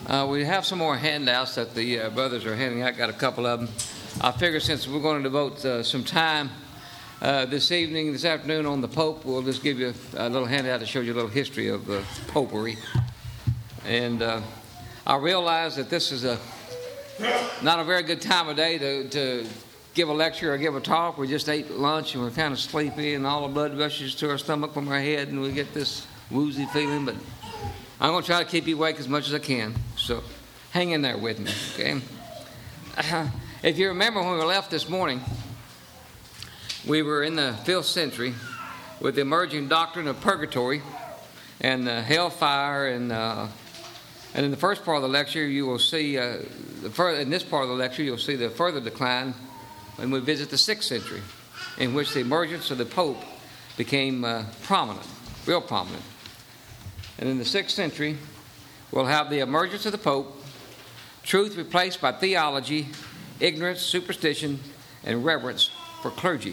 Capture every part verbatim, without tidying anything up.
Uh, we have some more handouts that the uh, brothers are handing out. Got a couple of them. I figure since we're going to devote uh, some time uh, this evening, this afternoon on the Pope, we'll just give you a, a little handout to show you a little history of uh, popery. And uh, I realize that this is a not a very good time of day to, to give a lecture or give a talk. We just ate lunch and we're kind of sleepy and all the blood rushes to our stomach from our head and we get this woozy feeling. But I'm going to try to keep you awake as much as I can. So hang in there with me, okay? Uh, if you remember when we left this morning, we were in the fifth century with the emerging doctrine of purgatory and uh, hellfire. And uh, and in the first part of the lecture, you will see, uh, the further, in this part of the lecture, you'll see the further decline when we visit the sixth century, in which the emergence of the Pope became uh, prominent, real prominent. And in the sixth century, we'll have the emergence of the Pope, truth replaced by theology, ignorance, superstition, and reverence for clergy.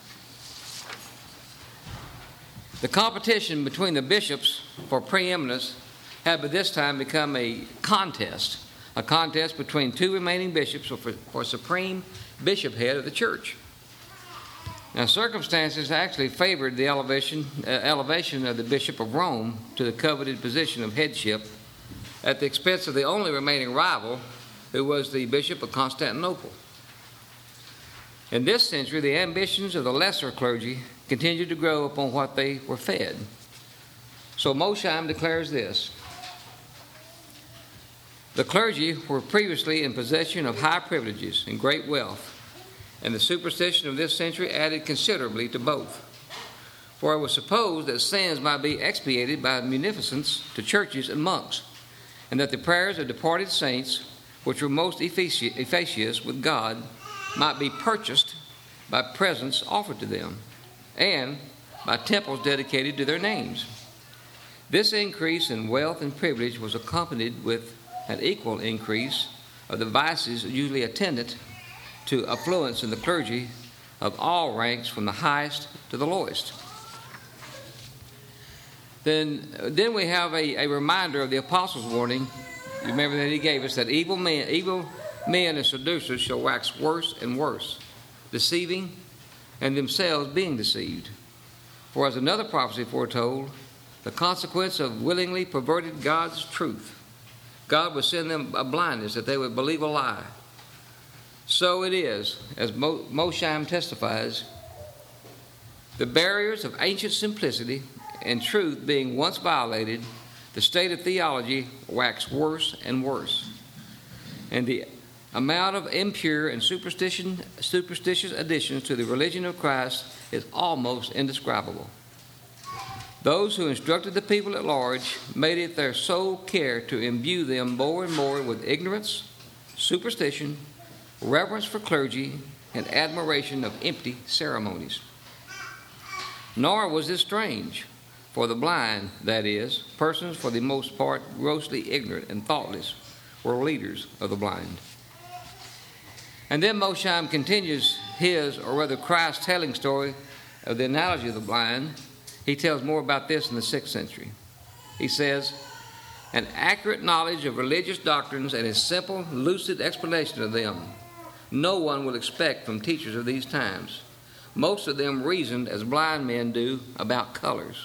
The competition between the bishops for preeminence had by this time become a contest, a contest between two remaining bishops for, for supreme bishop head of the church. Now, circumstances actually favored the elevation, uh, elevation of the Bishop of Rome to the coveted position of headship at the expense of the only remaining rival, who was the Bishop of Constantinople. In this century, the ambitions of the lesser clergy continued to grow upon what they were fed. So Mosheim declares this: the clergy were previously in possession of high privileges and great wealth, and the superstition of this century added considerably to both. For it was supposed that sins might be expiated by munificence to churches and monks, and that the prayers of departed saints, which were most efficacious with God, might be purchased by presents offered to them, and by temples dedicated to their names. This increase in wealth and privilege was accompanied with an equal increase of the vices usually attendant to affluence in the clergy of all ranks, from the highest to the lowest. Then, then we have a, a reminder of the apostles' warning. You remember that he gave us, that evil men, evil men and seducers shall wax worse and worse, deceiving and themselves being deceived. For as another prophecy foretold, the consequence of willingly perverted God's truth, God would send them a blindness that they would believe a lie. So it is, as Mo- Mosheim testifies, the barriers of ancient simplicity and truth being once violated, the state of theology waxed worse and worse, and the amount of impure and superstition, superstitious additions to the religion of Christ is almost indescribable. Those who instructed the people at large made it their sole care to imbue them more and more with ignorance, superstition, reverence for clergy, and admiration of empty ceremonies. Nor was this strange, for the blind, that is, persons for the most part grossly ignorant and thoughtless, were leaders of the blind. And then Mosheim continues his, or rather Christ's, telling story of the analogy of the blind. He tells more about this in the sixth century. He says, an accurate knowledge of religious doctrines and a simple, lucid explanation of them no one will expect from teachers of these times. Most of them reasoned as blind men do about colors.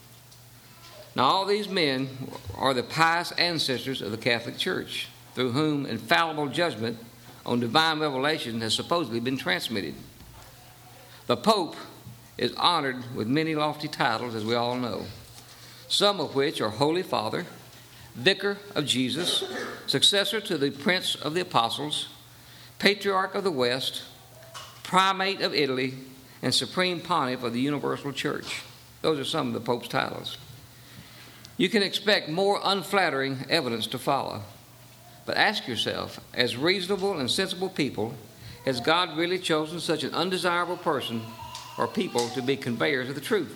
Now, all these men are the pious ancestors of the Catholic Church, through whom infallible judgment on divine revelation has supposedly been transmitted. The Pope is honored with many lofty titles, as we all know, some of which are Holy Father, Vicar of Jesus, successor to the Prince of the Apostles, Patriarch of the West, Primate of Italy, and Supreme Pontiff of the Universal Church. Those are some of the Pope's titles. You can expect more unflattering evidence to follow. But ask yourself, as reasonable and sensible people, has God really chosen such an undesirable person or people to be conveyors of the truth?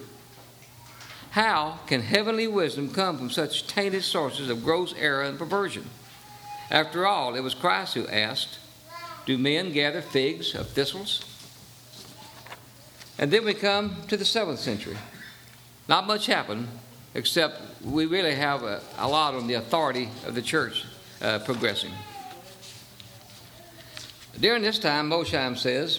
How can heavenly wisdom come from such tainted sources of gross error and perversion? After all, it was Christ who asked, do men gather figs of thistles? And then we come to the seventh century. Not much happened, except we really have a, a lot on the authority of the church uh, progressing. During this time, Mosheim says,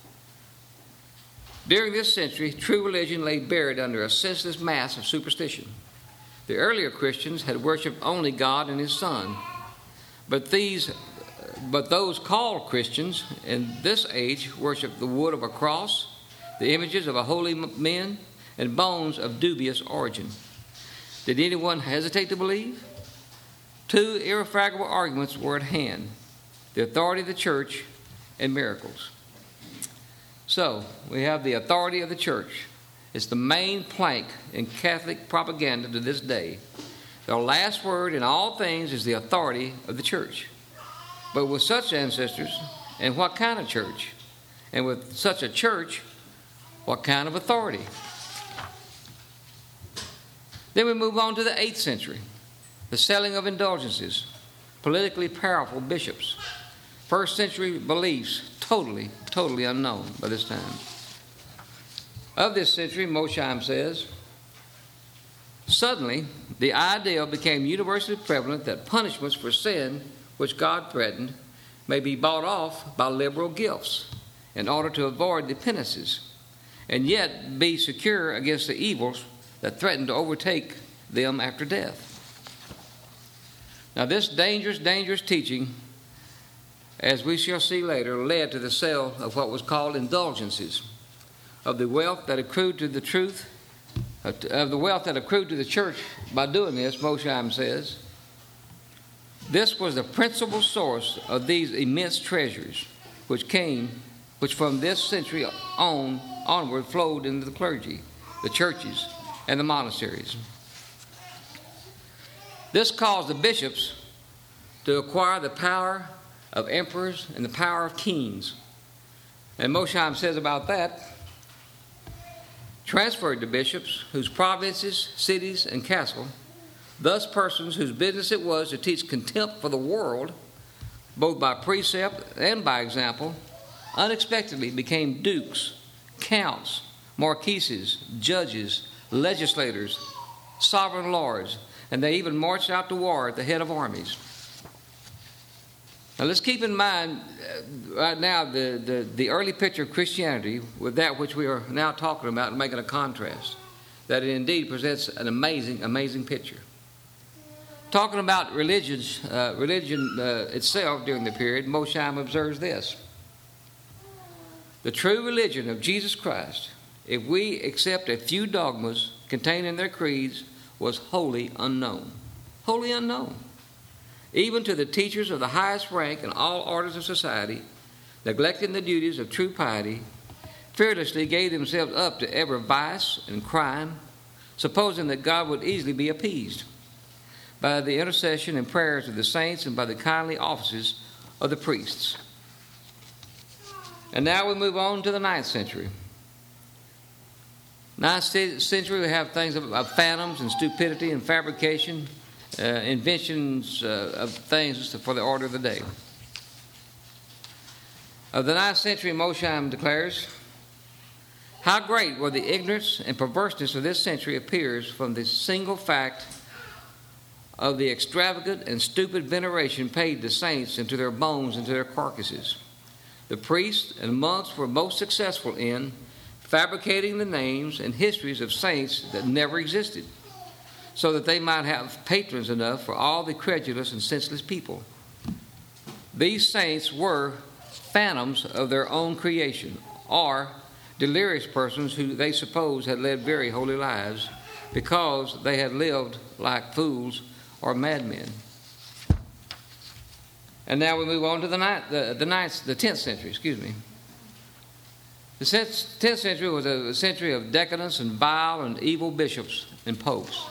during this century, true religion lay buried under a senseless mass of superstition. The earlier Christians had worshipped only God and His Son. But these, but those called Christians in this age worship the wood of a cross, the images of a holy men, and bones of dubious origin. Did anyone hesitate to believe? Two irrefragable arguments were at hand: the authority of the church and miracles. So, we have the authority of the church. It's the main plank in Catholic propaganda to this day. The last word in all things is the authority of the church. But with such ancestors, and what kind of church? And with such a church, what kind of authority? Then we move on to the eighth century, the selling of indulgences, politically powerful bishops. First century beliefs, totally, totally unknown by this time. Of this century, Mosheim says, suddenly, the idea became universally prevalent that punishments for sin, which God threatened, may be bought off by liberal gifts in order to avoid the penances, and yet be secure against the evils that threaten to overtake them after death. Now, this dangerous, dangerous teaching, as we shall see later, led to the sale of what was called indulgences, of the wealth that accrued to the truth, of the wealth that accrued to the church by doing this. Mosheim says, this was the principal source of these immense treasures, which came, which from this century on onward flowed into the clergy, the churches, and the monasteries. This caused the bishops to acquire the power of emperors and the power of kings. And Mosheim says about that, transferred to bishops whose provinces, cities, and castle, thus persons whose business it was to teach contempt for the world, both by precept and by example, unexpectedly became dukes, counts, marquises, judges, legislators, sovereign lords, and they even marched out to war at the head of armies. Now let's keep in mind uh, right now the, the, the early picture of Christianity with that which we are now talking about and making a contrast, that it indeed presents an amazing, amazing picture. Talking about religions, uh, religion uh, itself during the period, Mosheim observes this. The true religion of Jesus Christ, if we accept a few dogmas contained in their creeds, was wholly unknown. Wholly unknown. Even to the teachers of the highest rank in all orders of society, neglecting the duties of true piety, fearlessly gave themselves up to every vice and crime, supposing that God would easily be appeased by the intercession and prayers of the saints and by the kindly offices of the priests. And now we move on to the ninth century. Ninth century, we have things of, of phantoms and stupidity and fabrication, uh, inventions uh, of things for the order of the day. Of the ninth century, Mosheim declares, how great were the ignorance and perverseness of this century appears from the single fact of the extravagant and stupid veneration paid to saints and to their bones and to their carcasses. The priests and monks were most successful in fabricating the names and histories of saints that never existed, so that they might have patrons enough for all the credulous and senseless people. These saints were phantoms of their own creation, or delirious persons who they supposed had led very holy lives because they had lived like fools or madmen. And now we move on to the ninth, the, the ninth, the tenth century. Excuse me. The tenth century was a century of decadence and vile and evil bishops and popes.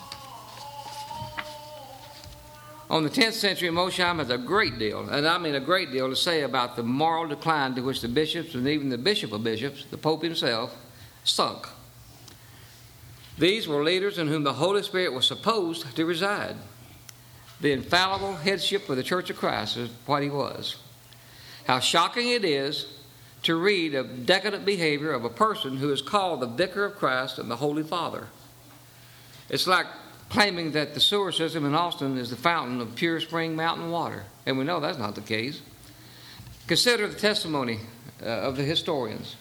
On the tenth century, Mosheim has a great deal, and I mean a great deal, to say about the moral decline to which the bishops and even the bishop of bishops, the Pope himself, sunk. These were leaders in whom the Holy Spirit was supposed to reside. The infallible headship of the Church of Christ is what he was. How shocking it is to read of decadent behavior of a person who is called the Vicar of Christ and the Holy Father. It's like claiming that the sewer system in Austin is the fountain of pure spring mountain water. And we know that's not the case. Consider the testimony uh, of the historians.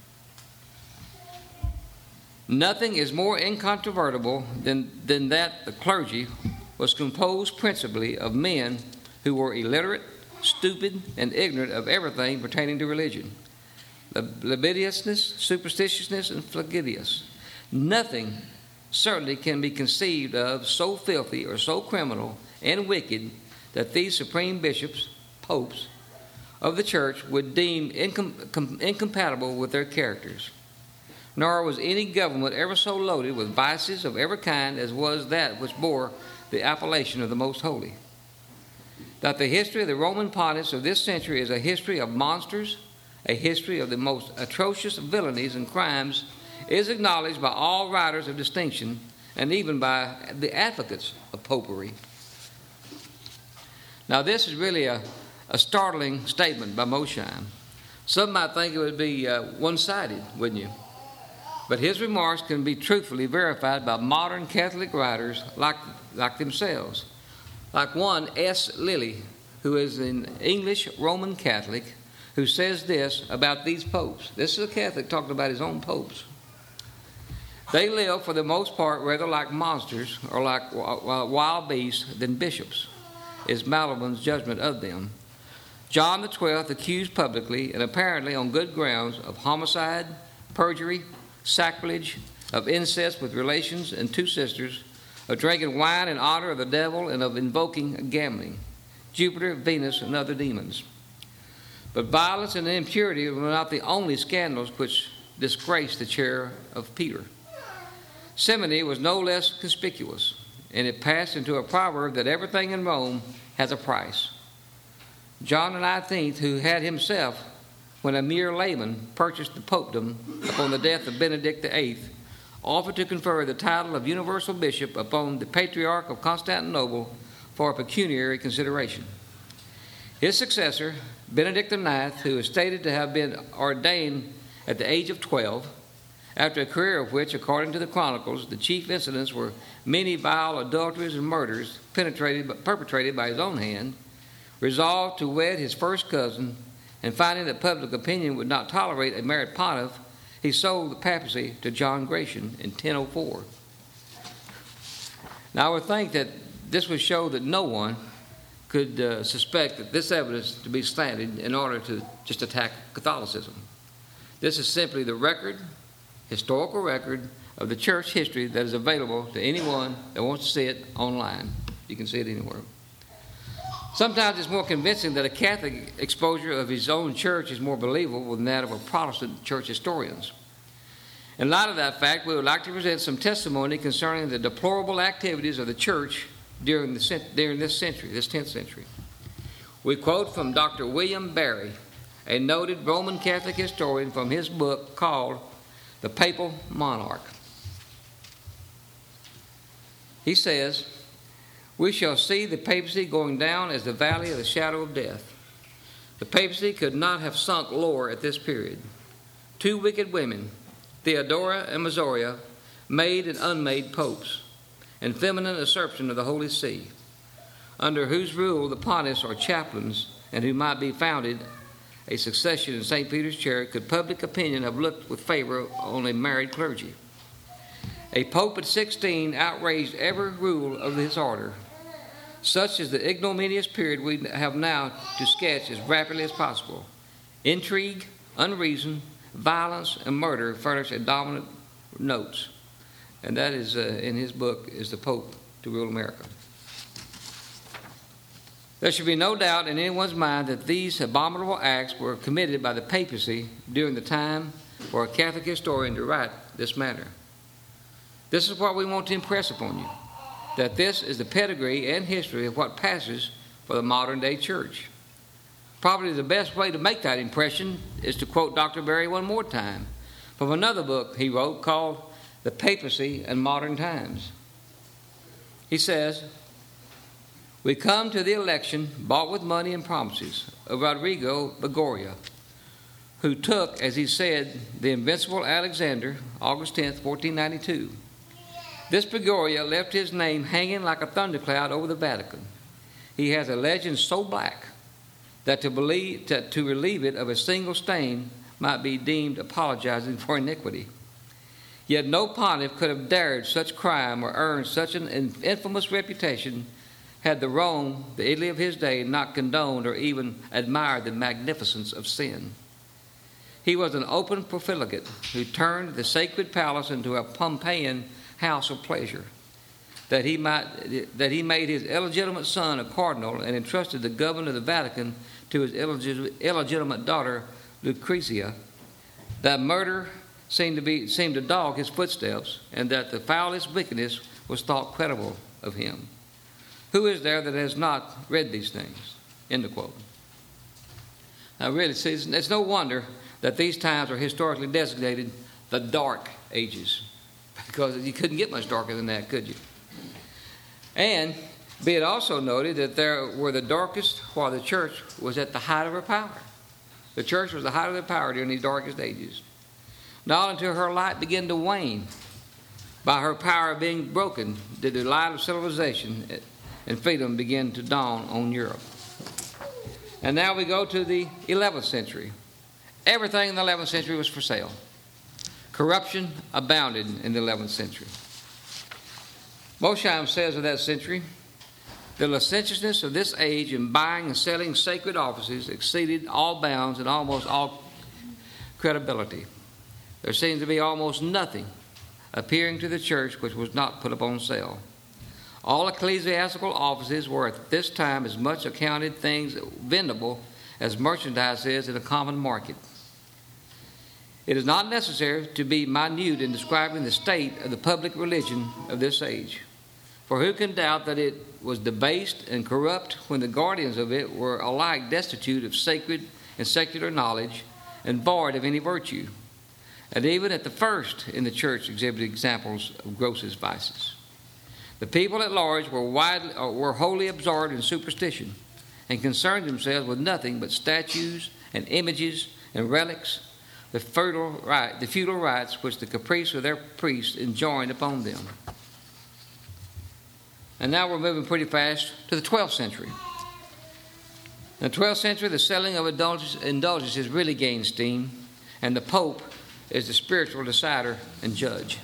Nothing is more incontrovertible than, than that the clergy was composed principally of men who were illiterate, stupid, and ignorant of everything pertaining to religion. Lasciviousness, superstitiousness, and flagitious. Nothing certainly can be conceived of so filthy or so criminal and wicked that these supreme bishops, popes, of the church would deem incom- com- incompatible with their characters. Nor was any government ever so loaded with vices of every kind as was that which bore the appellation of the Most Holy. That the history of the Roman pontiffs of this century is a history of monsters, a history of the most atrocious villainies and crimes, is acknowledged by all writers of distinction and even by the advocates of popery. Now, this is really a, a startling statement by Mosheim. Some might think it would be uh, one-sided, wouldn't you? But his remarks can be truthfully verified by modern Catholic writers like, like themselves. Like one, S. Lilly, who is an English Roman Catholic, who says this about these popes. This is a Catholic talking about his own popes. They live, for the most part, rather like monsters or like wild beasts than bishops, is Malibun's judgment of them. John the Twelfth accused publicly, and apparently on good grounds, of homicide, perjury, sacrilege, of incest with relations and two sisters, of drinking wine in honor of the devil, and of invoking gambling, Jupiter, Venus, and other demons. But violence and impurity were not the only scandals which disgraced the chair of Peter. Simony was no less conspicuous, and it passed into a proverb that everything in Rome has a price. John the nineteenth, who had himself, when a mere layman, purchased the popedom upon the death of Benedict the eighth, offered to confer the title of universal bishop upon the Patriarch of Constantinople for a pecuniary consideration. His successor, Benedict the ninth, who is stated to have been ordained at the age of twelve, after a career of which, according to the chronicles, the chief incidents were many vile adulteries and murders penetrated, perpetrated by his own hand, resolved to wed his first cousin, and finding that public opinion would not tolerate a married pontiff, he sold the papacy to John Gratian in ten oh four. Now, I would think that this would show that no one could uh, suspect that this evidence to be slanted in order to just attack Catholicism. This is simply the record, historical record, of the church history that is available to anyone that wants to see it online. You can see it anywhere. Sometimes it's more convincing that a Catholic exposure of his own church is more believable than that of a Protestant church historians. In light of that fact, we would like to present some testimony concerning the deplorable activities of the church during, the, during this century, this tenth century. We quote from Doctor William Barry, a noted Roman Catholic historian, from his book called The Papal Monarch. He says, "We shall see the papacy going down as the valley of the shadow of death. The papacy could not have sunk lower at this period. Two wicked women, Theodora and Mazoria, made and unmade popes, and feminine usurpation of the Holy See, under whose rule the pontiffs or chaplains, and who might be founded a succession in Saint Peter's chair, could public opinion have looked with favor on a married clergy. A pope at sixteen outraged every rule of his order. Such is the ignominious period we have now to sketch as rapidly as possible. Intrigue, unreason, violence, and murder furnish a dominant notes." And that is, uh, in his book, is the Pope to Rule America. There should be no doubt in anyone's mind that these abominable acts were committed by the papacy during the time for a Catholic historian to write this matter. This is what we want to impress upon you, that this is the pedigree and history of what passes for the modern-day church. Probably the best way to make that impression is to quote Doctor Barry one more time from another book he wrote called The Papacy and Modern Times. He says, "We come to the election bought with money and promises of Rodrigo Bagoria, who took, as he said, the invincible Alexander, August tenth, fourteen ninety-two. This Bergoglio left his name hanging like a thundercloud over the Vatican. He has a legend so black that to, believe, to, to relieve it of a single stain might be deemed apologizing for iniquity. Yet no pontiff could have dared such crime or earned such an infamous reputation had the Rome, the Italy of his day, not condoned or even admired the magnificence of sin. He was an open profligate who turned the sacred palace into a Pompeian house of pleasure, that he might that he made his illegitimate son a cardinal and entrusted the government of the Vatican to his illegit- illegitimate daughter Lucrezia. That murder seemed to be seemed to dog his footsteps, and that the foulest wickedness was thought credible of him. Who is there that has not read these things? End of quote. Now, really, see, it's, it's no wonder that these times are historically designated the Dark Ages, because you couldn't get much darker than that, could you? And be it also noted that there were the darkest while the church was at the height of her power. The church was the height of her power during these darkest ages. Not until her light began to wane, by her power being broken, did the light of civilization and freedom begin to dawn on Europe. And now we go to the eleventh century. Everything in the eleventh century was for sale. Corruption abounded in the eleventh century. Mosheim says of that century, the licentiousness of this age in buying and selling sacred offices exceeded all bounds and almost all credibility. There seems to be almost nothing appearing to the church which was not put upon sale. All ecclesiastical offices were at this time as much accounted things vendible as merchandise is in a common market. It is not necessary to be minute in describing the state of the public religion of this age. For who can doubt that it was debased and corrupt when the guardians of it were alike destitute of sacred and secular knowledge and void of any virtue? And even at the first in the church exhibited examples of grossest vices. The people at large were, widely, were wholly absorbed in superstition and concerned themselves with nothing but statues and images and relics, the feudal, right, the feudal rights which the caprice of their priests enjoined upon them. And now we're moving pretty fast to the twelfth century. In the twelfth century, the selling of indulgences, indulgences really gained steam, and the Pope is the spiritual decider and judge.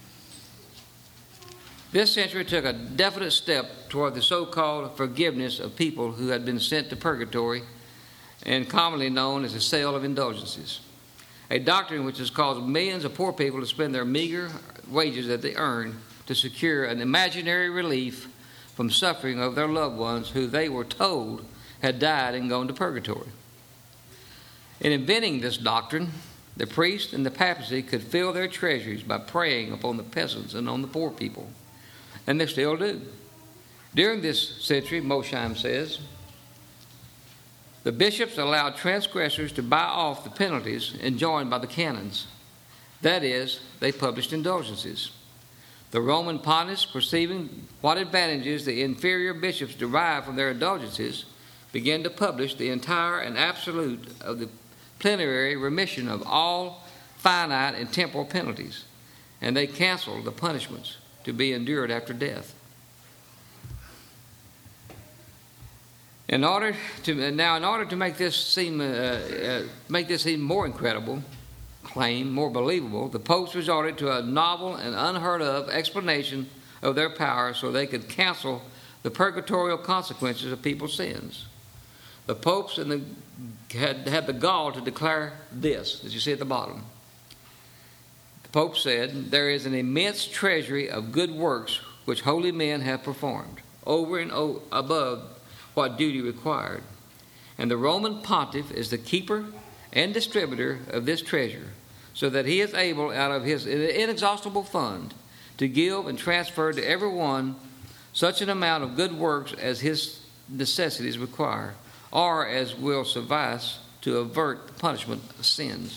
This century took a definite step toward the so-called forgiveness of people who had been sent to purgatory, and commonly known as the sale of indulgences, a doctrine which has caused millions of poor people to spend their meager wages that they earn to secure an imaginary relief from suffering of their loved ones who they were told had died and gone to purgatory. In inventing this doctrine, the priest and the papacy could fill their treasuries by preying upon the peasants and on the poor people. And they still do. During this century, Mosheim says, the bishops allowed transgressors to buy off the penalties enjoined by the canons. That is, they published indulgences. The Roman pontiffs, perceiving what advantages the inferior bishops derived from their indulgences, began to publish the entire and absolute of the plenary remission of all finite and temporal penalties, and they canceled the punishments to be endured after death. In order to now, in order to make this seem uh, uh, make this even more incredible claim, more believable, the popes resorted to a novel and unheard of explanation of their power, so they could cancel the purgatorial consequences of people's sins. The popes and the, had had the gall to declare this, as you see at the bottom. The Pope said, "There is an immense treasury of good works which holy men have performed, over and o- above what duty required. And the Roman pontiff is the keeper and distributor of this treasure, so that he is able, out of his inexhaustible fund, to give and transfer to every one such an amount of good works as his necessities require, or as will suffice to avert the punishment of sins."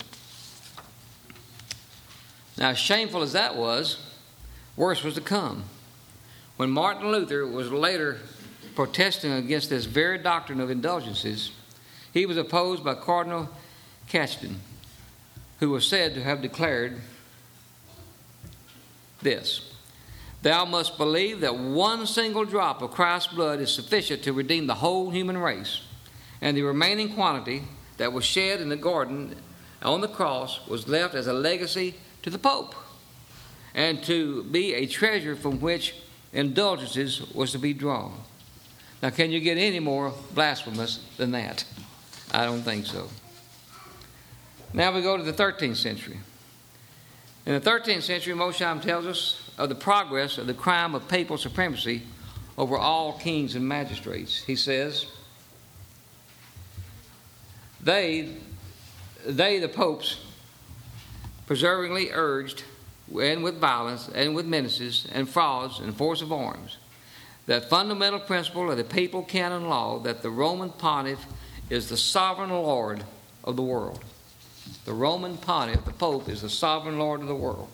Now, as shameful as that was, worse was to come. When Martin Luther was later protesting against this very doctrine of indulgences, he was opposed by Cardinal Cajetan, who was said to have declared this: Thou must believe that one single drop of Christ's blood is sufficient to redeem the whole human race, and the remaining quantity that was shed in the garden on the cross was left as a legacy to the Pope, and to be a treasure from which indulgences was to be drawn. Now, can you get any more blasphemous than that? I don't think so. Now we go to the thirteenth century. In the thirteenth century, Mosheim tells us of the progress of the crime of papal supremacy over all kings and magistrates. He says, They, they the popes, perseveringly urged, and with violence, and with menaces, and frauds, and force of arms, that fundamental principle of the papal canon law that the Roman pontiff is the sovereign lord of the world. The Roman pontiff, the Pope, is the sovereign lord of the world.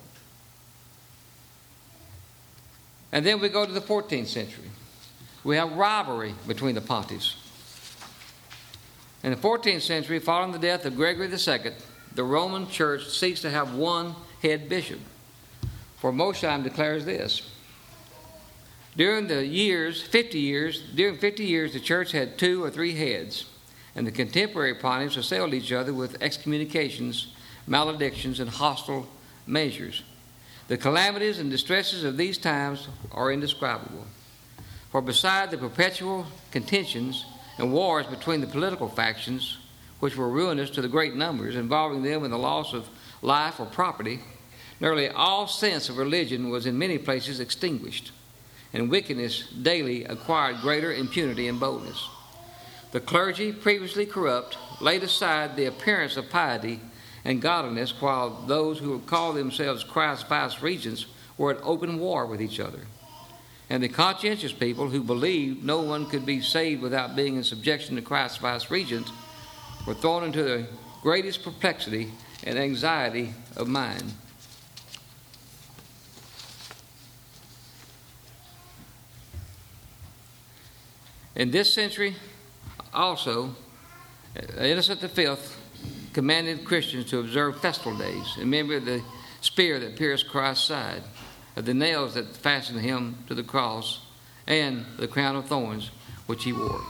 And then we go to the fourteenth century. We have rivalry between the pontiffs. In the fourteenth century, following the death of Gregory the Second, the Roman Church ceased to have one head bishop. For Mosheim declares this: During the years, fifty years, during fifty years, the church had two or three heads, and the contemporary pontiffs assailed each other with excommunications, maledictions, and hostile measures. The calamities and distresses of these times are indescribable. For beside the perpetual contentions and wars between the political factions, which were ruinous to the great numbers, involving them in the loss of life or property, nearly all sense of religion was in many places extinguished, and wickedness daily acquired greater impunity and boldness. The clergy, previously corrupt, laid aside the appearance of piety and godliness, while those who called themselves Christ's vice regents were at open war with each other. And the conscientious people who believed no one could be saved without being in subjection to Christ's vice regents were thrown into the greatest perplexity and anxiety of mind. In this century, also, Innocent the Fifth commanded Christians to observe festival days in memory of the spear that pierced Christ's side, of the nails that fastened him to the cross, and the crown of thorns which he wore.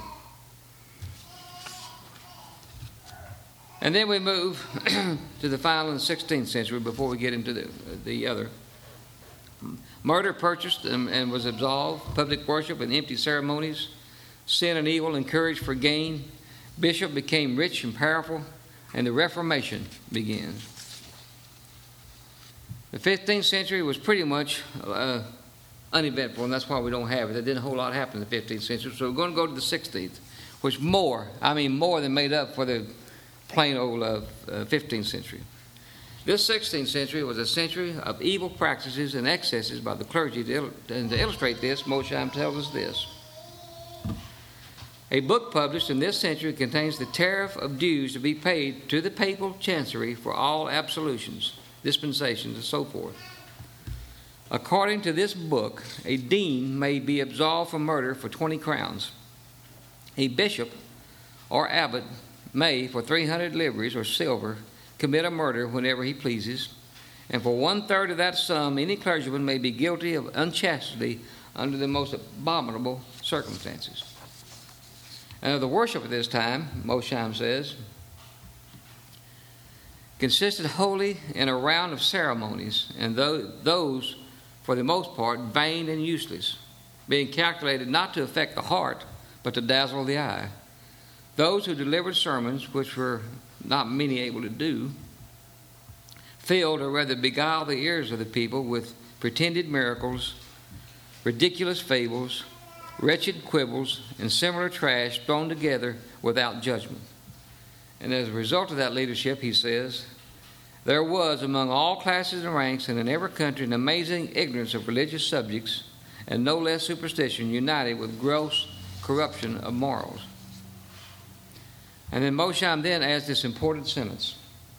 And then we move to the final in the sixteenth century before we get into the, the other. Murder purchased and, and was absolved, public worship and empty ceremonies, sin and evil encouraged for gain, bishop became rich and powerful, and the Reformation began. The fifteenth century was pretty much uh, uneventful, and that's why we don't have it. There didn't a whole lot happen in the fifteenth century, so we're going to go to the sixteenth, which more, I mean more than made up for the plain old uh, uh, fifteenth century. This sixteenth century was a century of evil practices and excesses by the clergy. To il- and to illustrate this, Mosheim tells us this. A book published in this century contains the tariff of dues to be paid to the papal chancery for all absolutions, dispensations, and so forth. According to this book, a dean may be absolved from murder for twenty crowns. A bishop or abbot may, for three hundred livres or silver, commit a murder whenever he pleases, and for one-third of that sum, any clergyman may be guilty of unchastity under the most abominable circumstances. And of the worship at this time, Mosheim says, consisted wholly in a round of ceremonies, and those, for the most part, vain and useless, being calculated not to affect the heart, but to dazzle the eye. Those who delivered sermons, which were not many able to do, filled or rather beguiled the ears of the people with pretended miracles, ridiculous fables, wretched quibbles, and similar trash thrown together without judgment. And as a result of that leadership, he says, there was among all classes and ranks and in every country an amazing ignorance of religious subjects and no less superstition united with gross corruption of morals. And then Mosheim then adds this important sentence.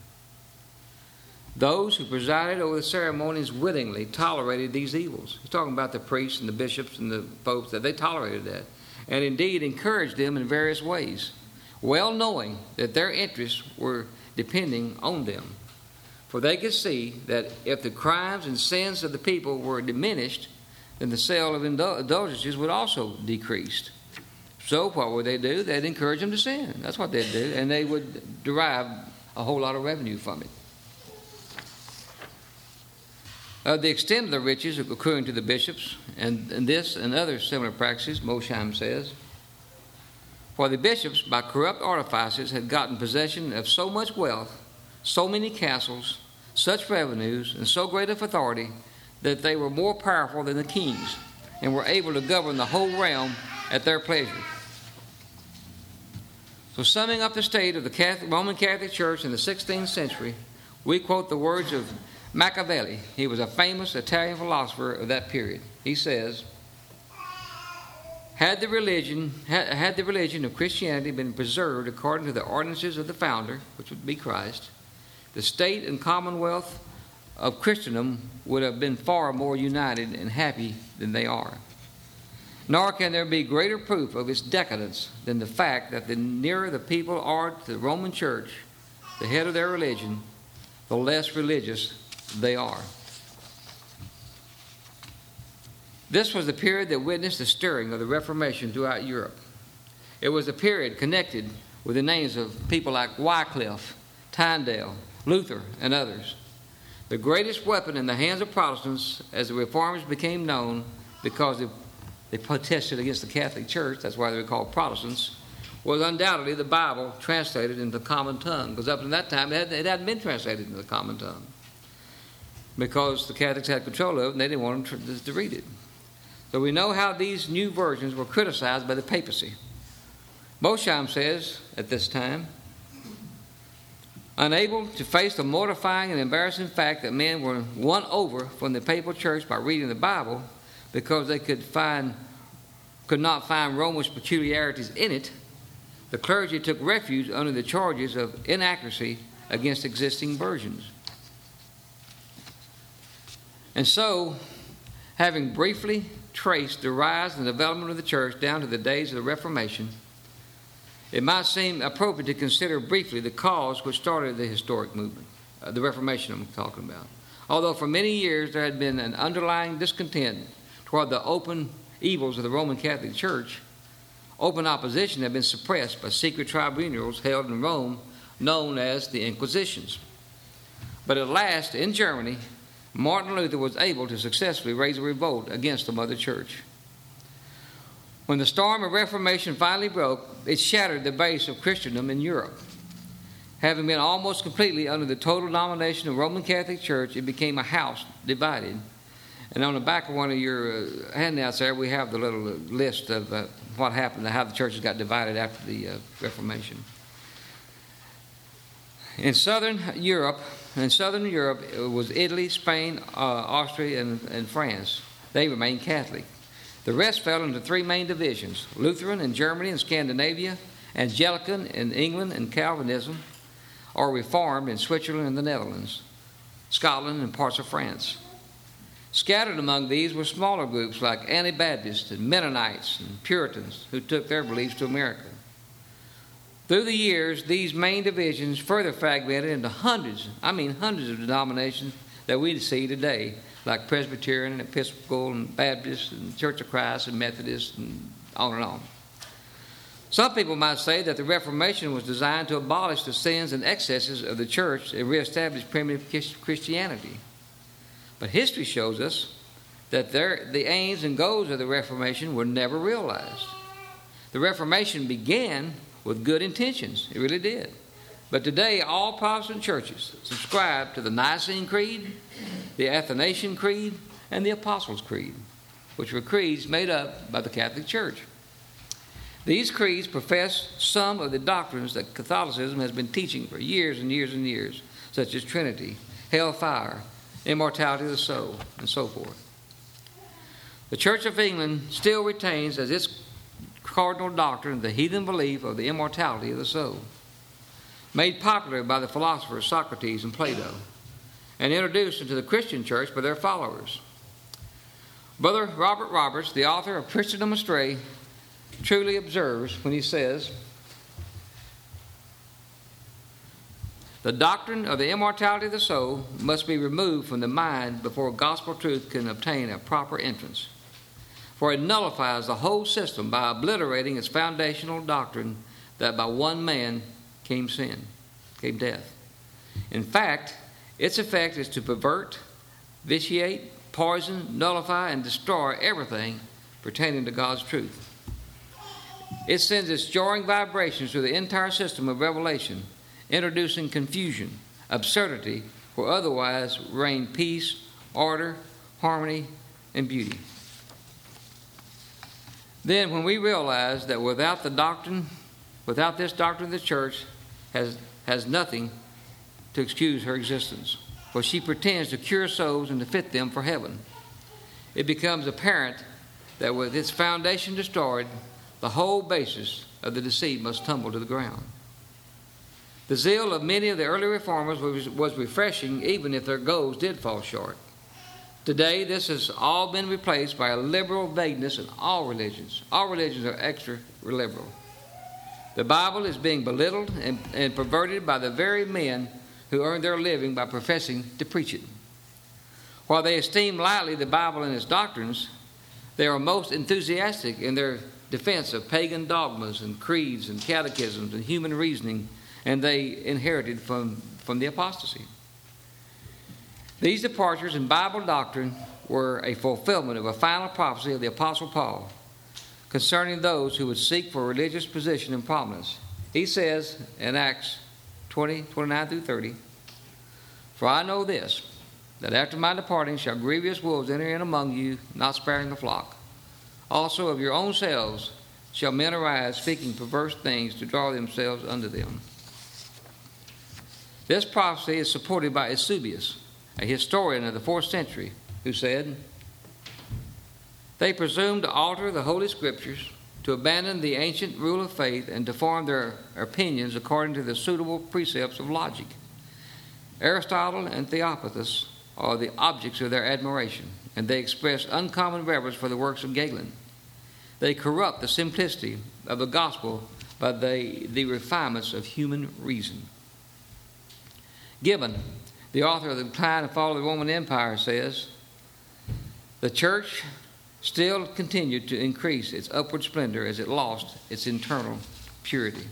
Those who presided over the ceremonies willingly tolerated these evils. He's talking about the priests and the bishops and the popes, that they tolerated that, and indeed encouraged them in various ways, well knowing that their interests were depending on them. For they could see that if the crimes and sins of the people were diminished, then the sale of indul- indulgences would also decrease. So what would they do? They'd encourage them to sin. That's what they'd do, and they would derive a whole lot of revenue from it. Uh, the extent of the riches accruing to the bishops, and, and this and other similar practices, Mosheim says, for the bishops, by corrupt artifices, had gotten possession of so much wealth, so many castles, such revenues, and so great of authority, that they were more powerful than the kings, and were able to govern the whole realm at their pleasure. So summing up the state of the Catholic, Roman Catholic Church in the sixteenth century, we quote the words of Machiavelli. He was a famous Italian philosopher of that period. He says, Had the religion, had the religion of Christianity been preserved according to the ordinances of the founder, which would be Christ, the state and commonwealth of Christendom would have been far more united and happy than they are. Nor can there be greater proof of its decadence than the fact that the nearer the people are to the Roman Church, the head of their religion, the less religious they are. This was the period that witnessed the stirring of the Reformation throughout Europe. It was a period connected with the names of people like Wycliffe, Tyndale, Luther, and others. The greatest weapon in the hands of Protestants as the Reformers became known, because they, they protested against the Catholic Church, that's why they were called Protestants, was undoubtedly the Bible translated into the common tongue, because up to that time it hadn't, it hadn't been translated into the common tongue, because the Catholics had control of it and they didn't want them to, to read it. So we know how these new versions were criticized by the papacy. Mosheim says at this time, unable to face the mortifying and embarrassing fact that men were won over from the papal church by reading the Bible because they could find could not find Romish peculiarities in it, the clergy took refuge under the charges of inaccuracy against existing versions. And so, having briefly traced the rise and development of the church down to the days of the Reformation, it might seem appropriate to consider briefly the cause which started the historic movement, uh, the Reformation I'm talking about. Although for many years there had been an underlying discontent toward the open evils of the Roman Catholic Church, open opposition had been suppressed by secret tribunals held in Rome known as the Inquisitions. But at last, in Germany, Martin Luther was able to successfully raise a revolt against the Mother Church. When the storm of Reformation finally broke, it shattered the base of Christendom in Europe. Having been almost completely under the total domination of the Roman Catholic Church, it became a house divided. And on the back of one of your uh, handouts there, we have the little uh, list of uh, what happened, how the churches got divided after the uh, Reformation. In southern Europe, in southern Europe, it was Italy, Spain, uh, Austria, and, and France. They remained Catholic. The rest fell into three main divisions: Lutheran in Germany and Scandinavia, Anglican in England and Calvinism, or Reformed in Switzerland and the Netherlands, Scotland and parts of France. Scattered among these were smaller groups like Anabaptists and Mennonites and Puritans who took their beliefs to America. Through the years, these main divisions further fragmented into hundreds, I mean hundreds of denominations that we see today, like Presbyterian and Episcopal and Baptist and Church of Christ and Methodist and on and on. Some people might say that the Reformation was designed to abolish the sins and excesses of the church and reestablish primitive Christianity. But history shows us that there, the aims and goals of the Reformation were never realized. The Reformation began with good intentions. It really did. But today, all Protestant churches subscribe to the Nicene Creed, the Athanasian Creed, and the Apostles' Creed, which were creeds made up by the Catholic Church. These creeds profess some of the doctrines that Catholicism has been teaching for years and years and years, such as Trinity, hellfire, immortality of the soul, and so forth. The Church of England still retains as its cardinal doctrine the heathen belief of the immortality of the soul, made popular by the philosophers Socrates and Plato, and introduced into the Christian church by their followers. Brother Robert Roberts, the author of Christendom Astray, truly observes when he says, the doctrine of the immortality of the soul must be removed from the mind before gospel truth can obtain a proper entrance. for it nullifies the whole system by obliterating its foundational doctrine that by one man came sin, came death. In fact, its effect is to pervert, vitiate, poison, nullify, and destroy everything pertaining to God's truth. It sends its jarring vibrations through the entire system of revelation, introducing confusion, absurdity, where otherwise reign peace, order, harmony, and beauty. Then, when we realize that without the doctrine, without this doctrine, the church has, has nothing to excuse her existence, for she pretends to cure souls and to fit them for heaven, it becomes apparent that with its foundation destroyed, the whole basis of the deceit must tumble to the ground. The zeal of many of the early reformers was, was refreshing, even if their goals did fall short. Today, this has all been replaced by a liberal vagueness in all religions. All religions are extra liberal. The Bible is being belittled and, and perverted by the very men who earn their living by professing to preach it. While they esteem lightly the Bible and its doctrines, they are most enthusiastic in their defense of pagan dogmas and creeds and catechisms and human reasoning, and they inherited from, from the apostasy. These departures in Bible doctrine were a fulfillment of a final prophecy of the Apostle Paul concerning those who would seek for religious position and prominence. He says in Acts twenty, twenty-nine through thirty, "For I know this, that after my departing shall grievous wolves enter in among you, not sparing the flock. Also of your own selves shall men arise, speaking perverse things to draw themselves unto them." This prophecy is supported by Eusebius, a historian of the fourth century, who said, "They presume to alter the Holy Scriptures, to abandon the ancient rule of faith, and to form their opinions according to the suitable precepts of logic. Aristotle and Theopompus are the objects of their admiration, and they express uncommon reverence for the works of Galen. They corrupt the simplicity of the gospel by the, the refinements of human reason." Gibbon, the author of The Decline and Fall of the Roman Empire, says, "The church still continued to increase its upward splendor as it lost its internal purity."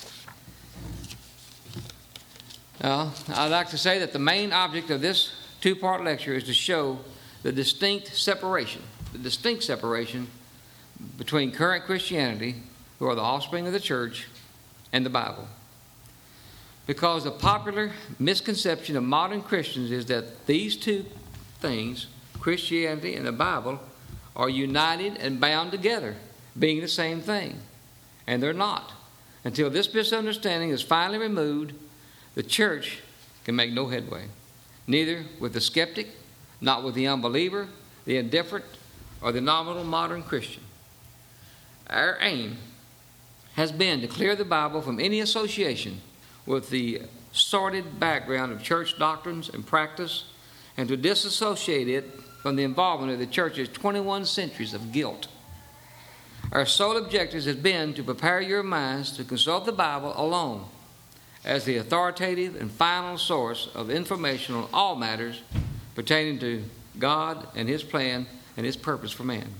Now, I'd like to say that the main object of this two-part lecture is to show the distinct separation, the distinct separation between current Christianity, who are the offspring of the church, and the Bible. Because the popular misconception of modern Christians is that these two things, Christianity and the Bible, are united and bound together, being the same thing. And they're not. Until this misunderstanding is finally removed, the church can make no headway, neither with the skeptic, not with the unbeliever, the indifferent, or the nominal modern Christian. Our aim has been to clear the Bible from any association with the sordid background of church doctrines and practice, and to disassociate it from the involvement of the church's twenty-one centuries of guilt. Our sole objective has been to prepare your minds to consult the Bible alone as the authoritative and final source of information on all matters pertaining to God and His plan and His purpose for man.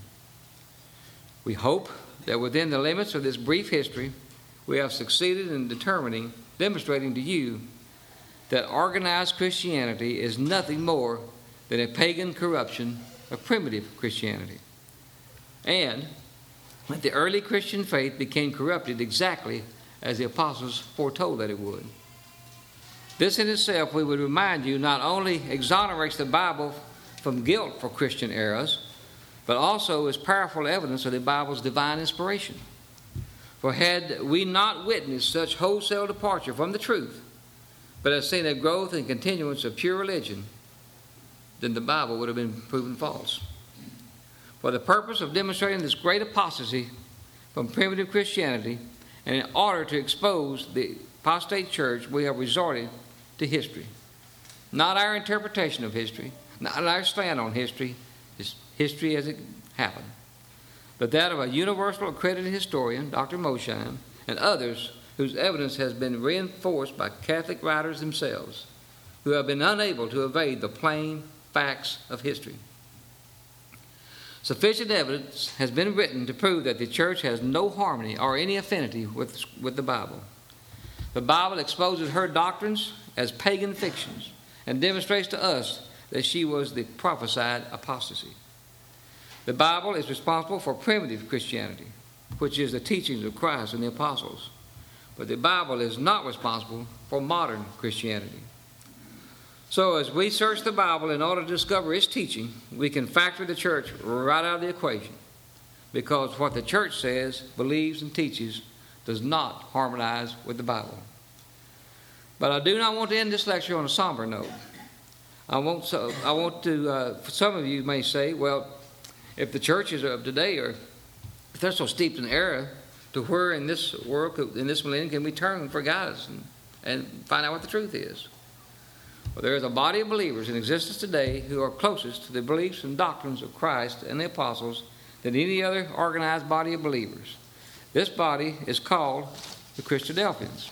We hope that within the limits of this brief history, we have succeeded in determining, demonstrating to you that organized Christianity is nothing more than a pagan corruption of primitive Christianity, and that the early Christian faith became corrupted exactly as the apostles foretold that it would. This in itself, we would remind you, not only exonerates the Bible from guilt for Christian errors, but also is powerful evidence of the Bible's divine inspiration. For had we not witnessed such wholesale departure from the truth, but have seen a growth and continuance of pure religion, then the Bible would have been proven false. For the purpose of demonstrating this great apostasy from primitive Christianity, and in order to expose the apostate church, we have resorted to history. Not our interpretation of history, not our stand on history, just history as it happened, but that of a universal accredited historian, Doctor Mosheim, and others whose evidence has been reinforced by Catholic writers themselves, who have been unable to evade the plain facts of history. Sufficient evidence has been written to prove that the church has no harmony or any affinity with, with the Bible. The Bible exposes her doctrines as pagan fictions and demonstrates to us that she was the prophesied apostasy. The Bible is responsible for primitive Christianity, which is the teachings of Christ and the apostles. But the Bible is not responsible for modern Christianity. So as we search the Bible in order to discover its teaching, we can factor the church right out of the equation, because what the church says, believes, and teaches does not harmonize with the Bible. But I do not want to end this lecture on a somber note. I want, so, I want to, uh, some of you may say, well, if the churches of today are, if they're so steeped in error, to where in this world, in this millennium, can we turn for guidance and, and find out what the truth is? Well, there is a body of believers in existence today who are closest to the beliefs and doctrines of Christ and the apostles than any other organized body of believers. This body is called the Christadelphians.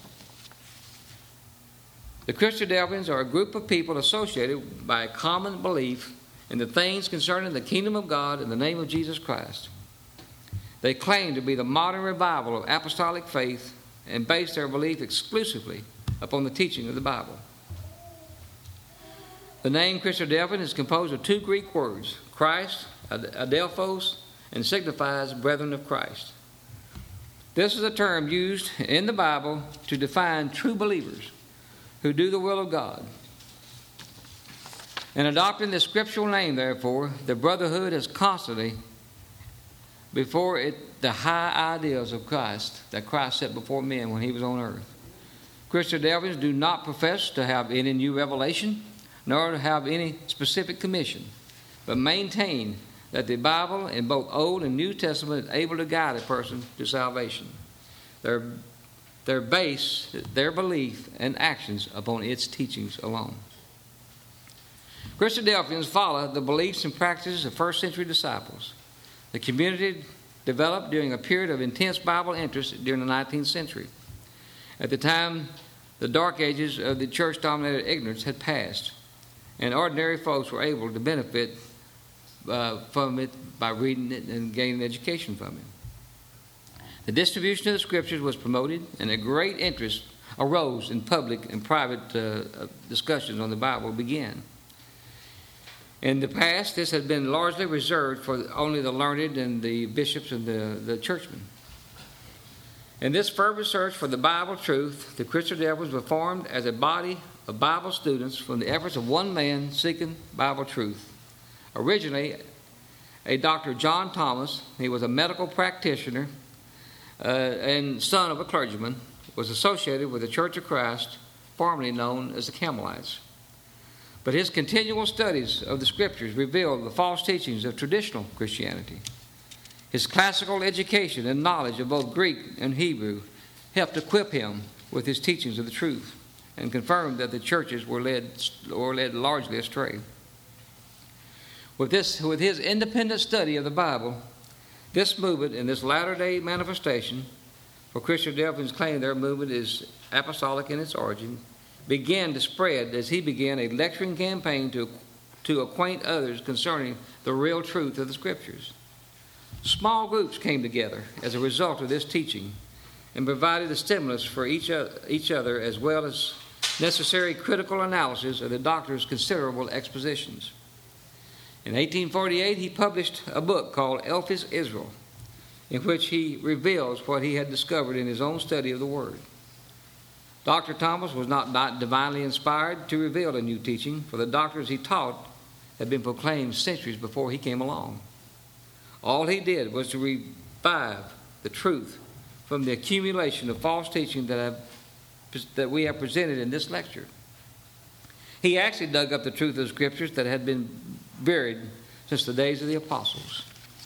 The Christadelphians are a group of people associated by a common belief in the things concerning the kingdom of God in the name of Jesus Christ. They claim to be the modern revival of apostolic faith and base their belief exclusively upon the teaching of the Bible. The name Christadelphian is composed of two Greek words, Christ, adelphos, and signifies brethren of Christ. This is a term used in the Bible to define true believers who do the will of God. In adopting this scriptural name, therefore, the brotherhood is constantly before it the high ideals of Christ that Christ set before men when he was on earth. Christadelphians do not profess to have any new revelation, nor to have any specific commission, but maintain that the Bible in both Old and New Testament is able to guide a person to salvation. Their, their base, their belief and actions upon its teachings alone. Christadelphians follow the beliefs and practices of first century disciples. The community developed during a period of intense Bible interest during the nineteenth century. At the time, the dark ages of the church-dominated ignorance had passed, and ordinary folks were able to benefit uh, from it by reading it and gaining education from it. The distribution of the Scriptures was promoted, and a great interest arose in public and private uh, discussions on the Bible began. In the past, this had been largely reserved for only the learned and the bishops and the, the churchmen. In this fervent search for the Bible truth, the Christadelphians were formed as a body of Bible students from the efforts of one man seeking Bible truth. Originally, a Doctor John Thomas, he was a medical practitioner uh, and son of a clergyman, was associated with the Church of Christ, formerly known as the Carmelites. But his continual studies of the Scriptures revealed the false teachings of traditional Christianity. His classical education and knowledge of both Greek and Hebrew helped equip him with his teachings of the truth and confirmed that the churches were led, or led largely astray. With, this, with his independent study of the Bible, this movement and this latter-day manifestation, for Christadelphians claim their movement is apostolic in its origin, began to spread as he began a lecturing campaign to, to acquaint others concerning the real truth of the Scriptures. Small groups came together as a result of this teaching and provided a stimulus for each, each other, as well as necessary critical analysis of the doctor's considerable expositions. In eighteen forty-eight, he published a book called Elphis Israel, in which he reveals what he had discovered in his own study of the Word. Doctor Thomas was not, not divinely inspired to reveal a new teaching, for the doctrines he taught had been proclaimed centuries before he came along. All he did was to revive the truth from the accumulation of false teaching that, have, that we have presented in this lecture. He actually dug up the truth of the Scriptures that had been buried since the days of the apostles.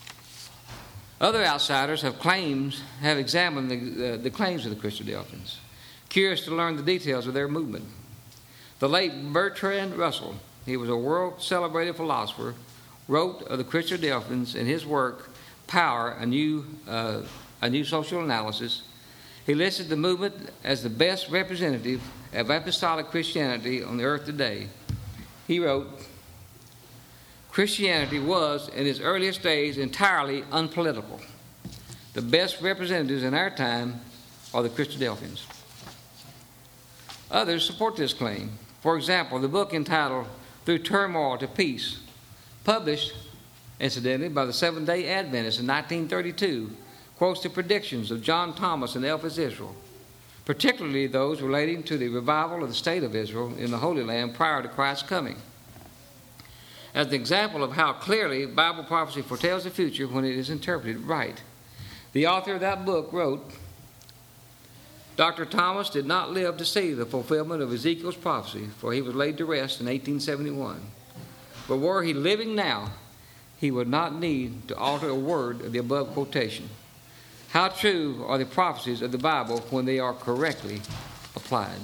Other outsiders have claims, have examined the, uh, the claims of the Christadelphians, curious to learn the details of their movement. The late Bertrand Russell, he was a world-celebrated philosopher, wrote of the Christadelphians in his work, Power, a New, uh, a New Social Analysis. He listed the movement as the best representative of apostolic Christianity on the earth today. He wrote, Christianity was, in its earliest days, entirely unpolitical. The best representatives in our time are the Christadelphians. Others support this claim. For example, the book entitled Through Turmoil to Peace, published, incidentally, by the Seventh-day Adventists in nineteen thirty-two, quotes the predictions of John Thomas and Eliphaz Israel, particularly those relating to the revival of the state of Israel in the Holy Land prior to Christ's coming. As an example of how clearly Bible prophecy foretells the future when it is interpreted right, the author of that book wrote, Doctor Thomas did not live to see the fulfillment of Ezekiel's prophecy, for he was laid to rest in eighteen seventy-one. But were he living now, he would not need to alter a word of the above quotation. How true are the prophecies of the Bible when they are correctly applied?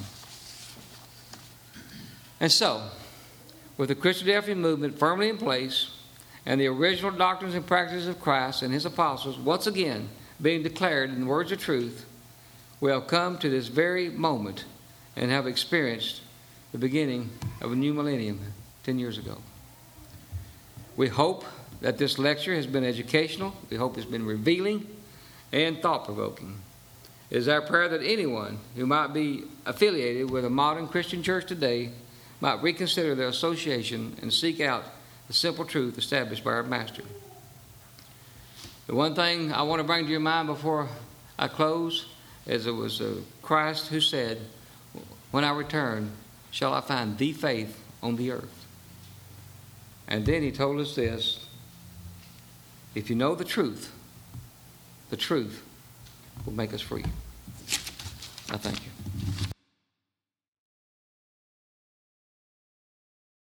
And so, with the Christadelphian movement firmly in place and the original doctrines and practices of Christ and his apostles once again being declared in the words of truth, we have come to this very moment and have experienced the beginning of a new millennium ten years ago. We hope that this lecture has been educational. We hope it's been revealing and thought-provoking. It is our prayer that anyone who might be affiliated with a modern Christian church today might reconsider their association and seek out the simple truth established by our Master. The one thing I want to bring to your mind before I close is it was uh, Christ who said, when I return, shall I find the faith on the earth? And then he told us this, if you know the truth, the truth will make us free. I thank you.